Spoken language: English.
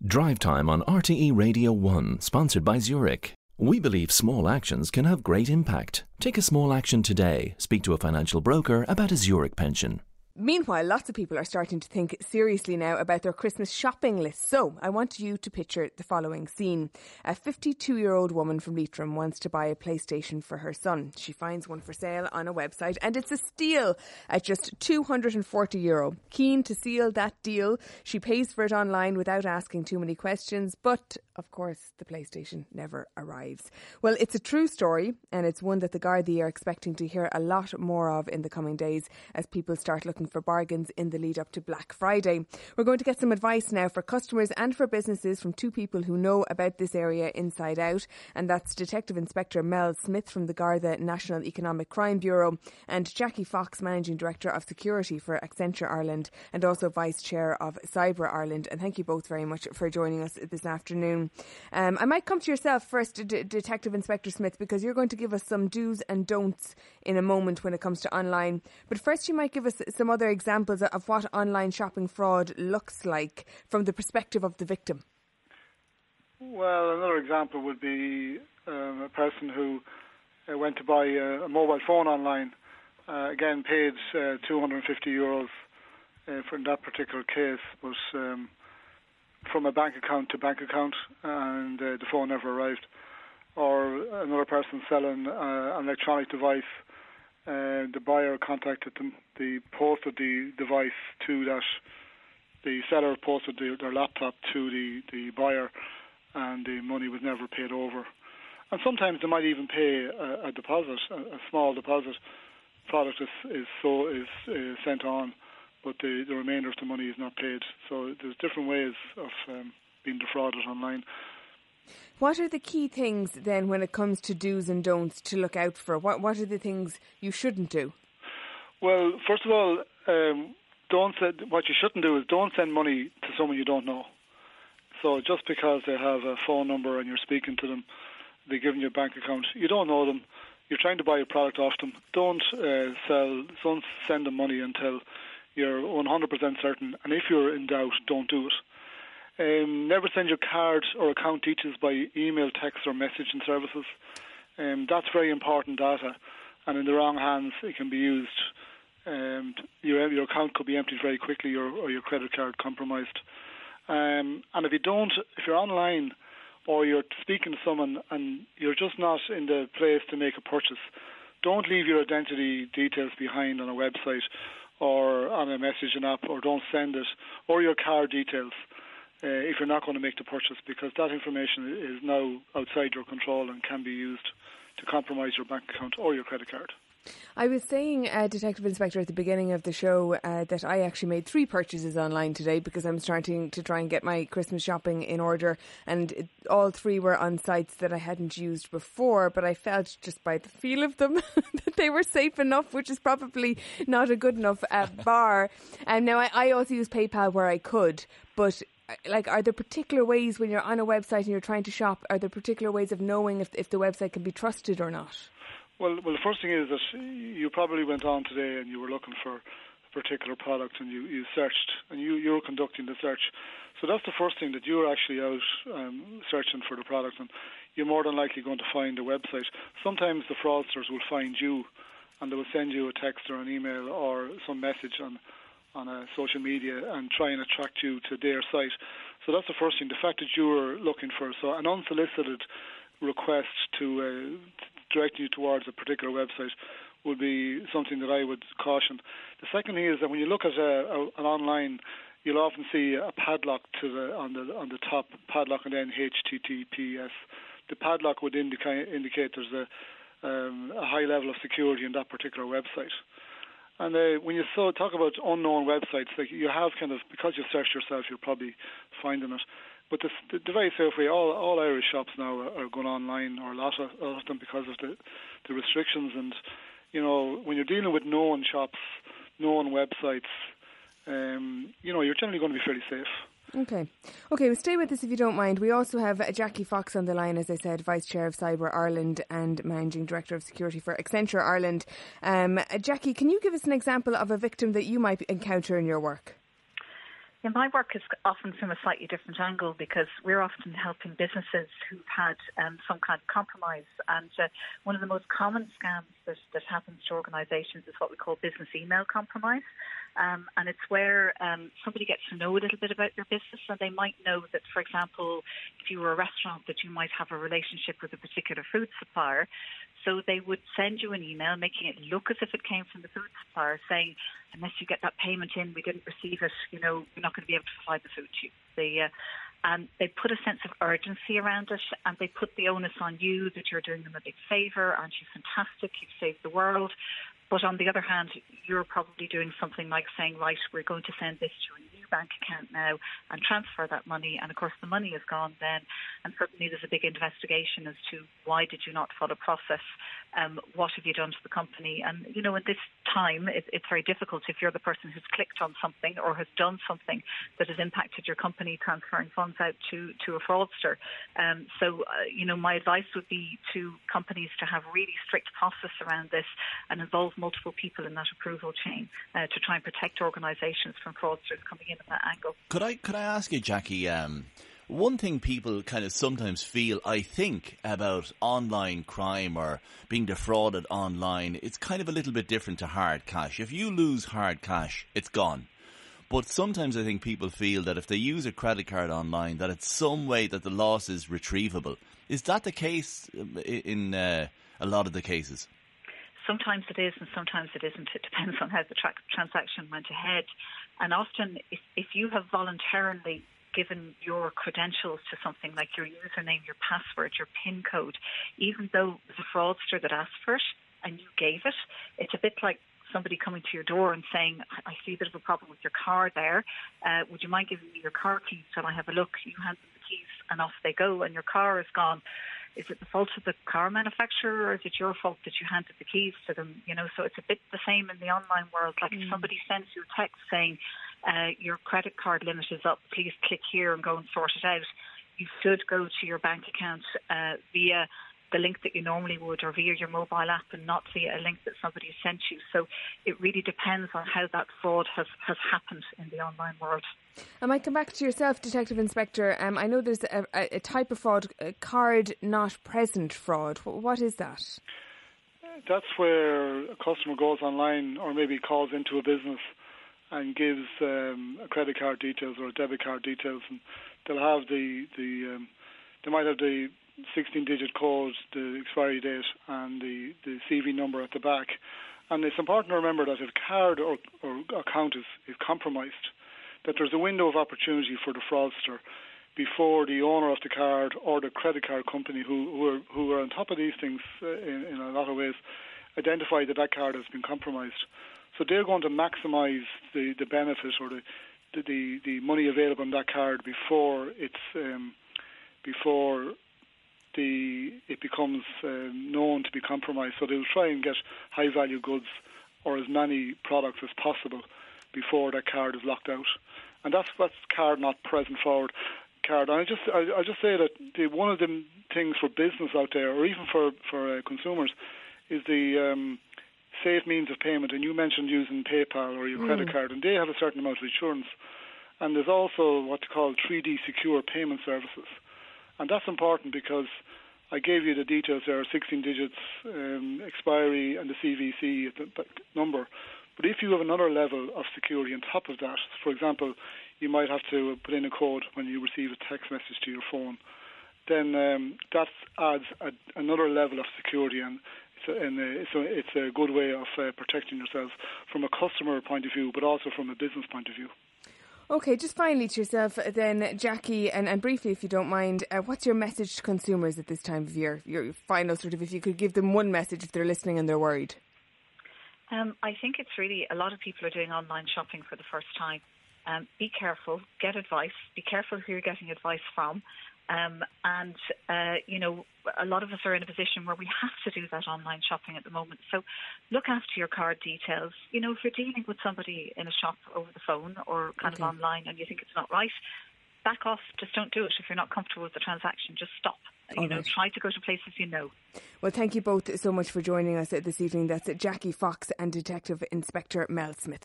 Drive Time on RTE Radio 1, sponsored by Zurich. We believe small actions can have great impact. Take a small action today. Speak to a financial broker about a Zurich pension. Meanwhile, lots of people are starting to think seriously now about their Christmas shopping list. So I want you to picture the following scene. A 52-year-old woman from Leitrim wants to buy a PlayStation for her son. She finds one for sale on a website and it's a steal at just €240. Keen to seal that deal, she pays for it online without asking too many questions. But, of course, the PlayStation never arrives. Well, it's a true story and it's one that the Gardaí are expecting to hear a lot more of in the coming days as people start looking for bargains in the lead up to Black Friday. We're going to get some advice now for customers and for businesses from two people who know about this area inside out, and that's Detective Inspector Mel Smith from the Garda National Economic Crime Bureau and Jackie Fox, Managing Director of Security for Accenture Ireland and also Vice Chair of Cyber Ireland. And thank you both very much for joining us this afternoon. I might come to yourself first, Detective Inspector Smith, because you're going to give us some do's and don'ts in a moment when it comes to online. But first you might give us some other examples of what online shopping fraud looks like from the perspective of the victim. Well, another example would be a person who went to buy a mobile phone online, again paid €250 for that particular case, but from a bank account to bank account, and the phone never arrived. Or another person selling an electronic device, the buyer contacted them, they posted the device to that, the seller posted their laptop to the buyer, and the money was never paid over. And sometimes they might even pay a deposit, a small deposit. Product is sent on, but the remainder of the money is not paid. So there's different ways of being defrauded online. What are the key things then when it comes to do's and don'ts to look out for? What are the things you shouldn't do? Well, first of all, what you shouldn't do is don't send money to someone you don't know. So just because they have a phone number and you're speaking to them, they're giving you a bank account, you don't know them, you're trying to buy a product off them, don't send them money until you're 100% certain, and if you're in doubt, don't do it. Never send your card or account details by email, text or messaging services. That's very important data, and in the wrong hands it can be used. Your account could be emptied very quickly or your credit card compromised. And if you're online or you're speaking to someone and you're just not in the place to make a purchase, don't leave your identity details behind on a website or on a messaging app, or don't send it, or your card details if you're not going to make the purchase, because that information is now outside your control and can be used to compromise your bank account or your credit card. I was saying, Detective Inspector, at the beginning of the show that I actually made 3 purchases online today because I'm starting to try and get my Christmas shopping in order, and all 3 were on sites that I hadn't used before, but I felt just by the feel of them that they were safe enough, which is probably not a good enough bar. And now I also use PayPal where I could, but are there particular ways when you're on a website and you're trying to shop, are there particular ways of knowing if the website can be trusted or not? Well, the first thing is that you probably went on today and you were looking for a particular product and you searched and you were conducting the search. So that's the first thing, that you're actually out searching for the product, and you're more than likely going to find a website. Sometimes the fraudsters will find you and they will send you a text or an email or some message on social media and try and attract you to their site. So that's the first thing, the fact that you were looking for an unsolicited request to direct you towards a particular website would be something that I would caution. The second thing is that when you look at an online, you'll often see a padlock on the top, padlock and then HTTPS. The padlock would indicate there's a high level of security in that particular website. And when you talk about unknown websites, like you have because you've searched yourself, you're probably finding it. But the very safe way, all Irish shops now are going online, or a lot of them, because of the restrictions. And, when you're dealing with known shops, known websites, you're generally going to be fairly safe. Okay, well, stay with us if you don't mind. We also have Jackie Fox on the line, as I said, Vice Chair of Cyber Ireland and Managing Director of Security for Accenture Ireland. Jackie, can you give us an example of a victim that you might encounter in your work? Yeah, my work is often from a slightly different angle because we're often helping businesses who've had some kind of compromise. And one of the most common scams that happens to organisations is what we call business email compromise. And it's where somebody gets to know a little bit about your business, and they might know that, for example, if you were a restaurant, that you might have a relationship with a particular food supplier. So they would send you an email making it look as if it came from the food supplier, saying, unless you get that payment in, we didn't receive it, you're not going to be able to provide the food to you. And they put a sense of urgency around it, and they put the onus on you that you're doing them a big favour, aren't you fantastic, you've saved the world. But on the other hand, you're probably doing something like saying, right, we're going to send this to a new bank account now and transfer that money. And of course, the money is gone then. And certainly there's a big investigation as to why did you not follow process? What have you done to the company? And, at this time, it's very difficult if you're the person who's clicked on something or has done something that has impacted your company transferring funds out to a fraudster. So, my advice would be to companies to have really strict process around this and involve multiple people in that approval chain to try and protect organisations from fraudsters coming in at that angle. Could I ask you, Jackie, one thing people kind of sometimes feel, I think, about online crime or being defrauded online, it's kind of a little bit different to hard cash. If you lose hard cash, it's gone. But sometimes I think people feel that if they use a credit card online, that it's some way that the loss is retrievable. Is that the case in a lot of the cases? Sometimes it is and sometimes it isn't. It depends on how the transaction went ahead. And often if you have voluntarily given your credentials to something like your username, your password, your PIN code, even though it was a fraudster that asked for it and you gave it, it's a bit like somebody coming to your door and saying, I see a bit of a problem with your car there. Would you mind giving me your car keys so I have a look? You hand them the keys and off they go and your car is gone. Is it the fault of the car manufacturer or is it your fault that you handed the keys to them? So it's a bit the same in the online world. Like if somebody sends you a text saying, your credit card limit is up, please click here and go and sort it out. You should go to your bank account via the link that you normally would or via your mobile app and not via a link that somebody sent you. So it really depends on how that fraud has happened in the online world. I might come back to yourself, Detective Inspector. I know there's a type of fraud, card not present fraud. What is that? That's where a customer goes online or maybe calls into a business and gives a credit card details or a debit card details, and they'll have they might have the 16-digit code, the expiry date, and the CV number at the back. And it's important to remember that if card or account is compromised, that there's a window of opportunity for the fraudster before the owner of the card or the credit card company who are on top of these things in a lot of ways identify that card has been compromised. So they're going to maximise the benefit or the money available on that card before it becomes known to be compromised. So they'll try and get high value goods or as many products as possible before that card is locked out. And that's card not present forward card. And I just say that one of the things for business out there, or even for consumers, is the safe means of payment. And you mentioned using PayPal or your credit card, and they have a certain amount of insurance. And there's also what's called 3D secure payment services. And that's important because I gave you the details there, 16 digits, expiry, and the CVC number. But if you have another level of security on top of that, for example, you might have to put in a code when you receive a text message to your phone, then that adds another level of security, and it's a good way of protecting yourself from a customer point of view, but also from a business point of view. Okay, just finally to yourself then, Jackie, and briefly, if you don't mind, what's your message to consumers at this time of year? Your final sort of, if you could give them one message if they're listening and they're worried. I think it's really, a lot of people are doing online shopping for the first time. Be careful, get advice, be careful who you're getting advice from. A lot of us are in a position where we have to do that online shopping at the moment. So look after your card details. If you're dealing with somebody in a shop over the phone or kind of online and you think it's not right, back off. Just don't do it. If you're not comfortable with the transaction, just stop. Try to go to places you know. Well, thank you both so much for joining us this evening. That's Jackie Fox and Detective Inspector Mel Smith.